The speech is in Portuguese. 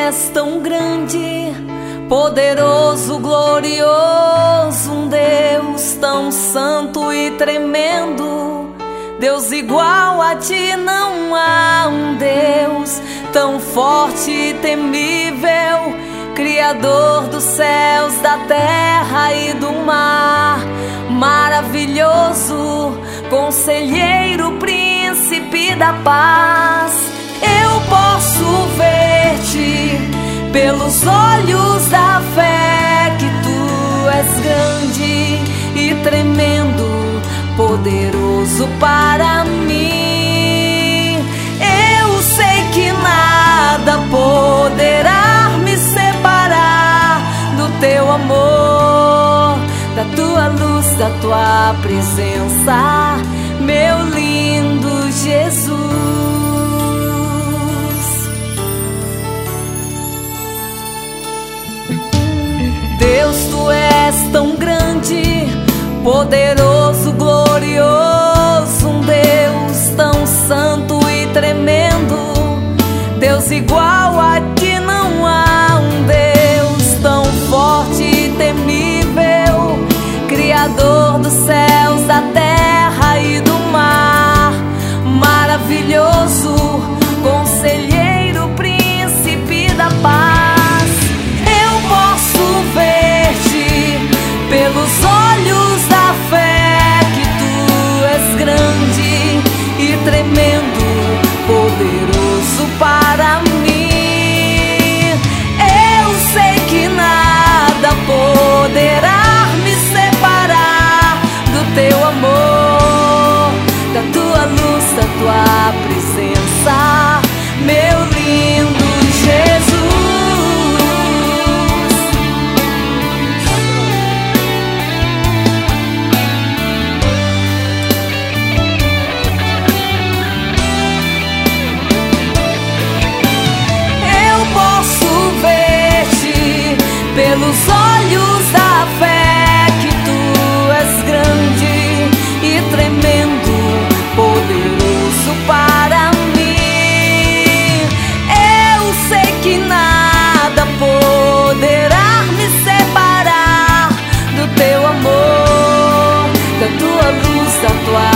és tão grande, poderoso, glorioso, um Deus tão santo e tremendo. Deus igual a ti não há, um Deus tão forte e temível, Criador dos céus, da terra e do mar. Maravilhoso, conselheiro, príncipe da paz. Eu posso ver-te pelos olhos da fé, que tu és grande e tremendo, poderoso para mim. Eu sei que nada poderá me separar do teu amor, da tua luz, da tua presença, meu lindo Jesus. Deus, tu és tão grande, poderoso, glorioso, um Deus tão santo e tremendo. Deus igual a ti não há, um Deus tão forte e temível, Criador dos céus, da terra e do mar. Maravilhoso, conselheiro, príncipe da paz. Eu posso ver-te pelos olhos da fé, que tu és grande e tremendo, poderoso para mim. Eu sei que nada poderá me separar do teu amor, da tua luz, da tua presença, meu lindo Jesus. Pelos olhos da fé, que tu és grande e tremendo, poderoso para mim. Eu sei que nada poderá me separar do teu amor, da tua luz, da tua